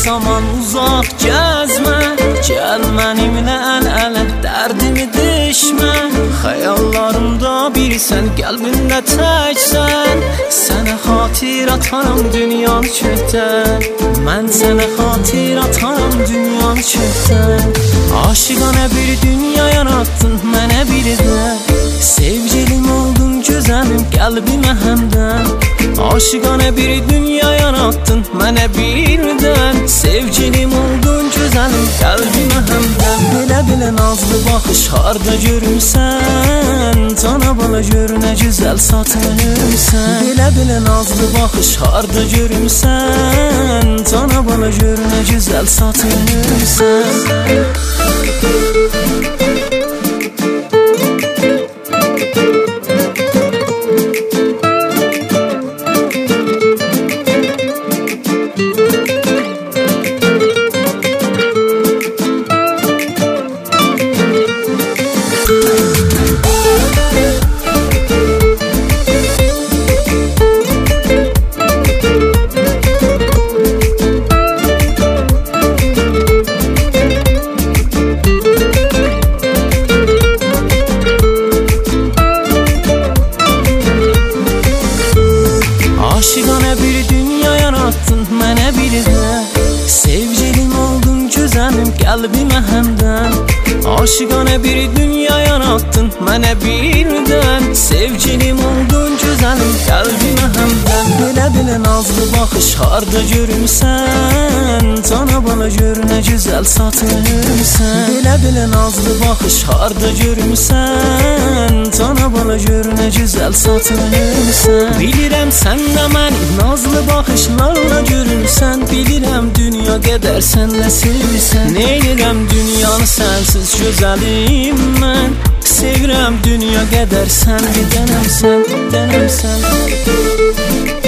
zaman uzaq gəzmə, gəl mənimlə əl-ələ dərdimi deşmə. Xəyallarımda birisən, qəlbimdə təksən, sənə xatir atarım dünyanı kökdən. Mən sənə xatir atarım dünyanı kökdən. Aşıqanə bir dünya yarattın mənə bir də, sevgilim oldun gözəlim qəlbimə həmdən. Aşıqanə bir dünya yarattın mənə birdən, sevgilim oldun gözəlim qəlbimə həmdən. Belə-belə nazlı baxış harda görürsən, cana bala gör nə gözəl satırsan. Belə-belə nazlı baxış harda görürsən, cana bala gör nə gözəl satırsan. Aşıqanə bir dünya yarattın mənə bir də, sevgilim oldun gözəlim qəlbimə həmdən. Aşıqanə bir dünya yarattın mənə birdən, sevgilim oldun gözəlim qəlbimə həmdən. Belə-belə nazlı baxış harda görürsən, cana bala gör nə gözəl satırsan. Belə-belə nazlı baxış harda görürsən, cana bala gör nə gözəl satırsan. Bilirəm sən də məni nazlı baxışlarla görürsən, bilirəm dünya qədər sən də sevirsən. Neylirəm dünyanı sənsiz gözəlim mən, sevirəm dünya qədər sən bir dənəmsən, dənəmsən.